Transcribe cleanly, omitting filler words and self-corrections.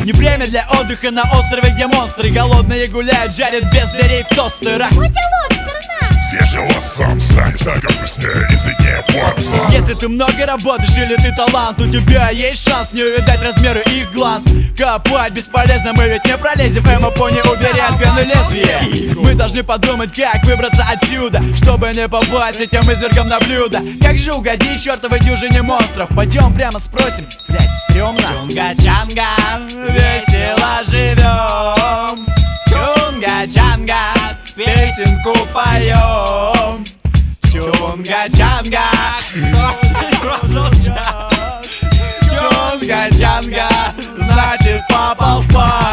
Не время для отдыха на острове, где монстры голодные гуляют, жарят без дверей в тостерах. Здесь же вас сам станет только быстрее и длиннее паца. Если ты много работаешь или ты талант, у тебя есть шанс не увидать размеры их гланд. Копать бесполезно, мы ведь не пролезем. Эмопони, убери антенны лезвия. Мы должны подумать, как выбраться отсюда, чтобы не попасть этим извергом на блюдо. Как же угодить чертовой дюжине монстров? Пойдем прямо спросим, блять, стрёмно. Чунга-чанга, весело живем. Чунга-чанга, песенку поем. Чунга-чанга, Чунга-чанга, значит попал в пар.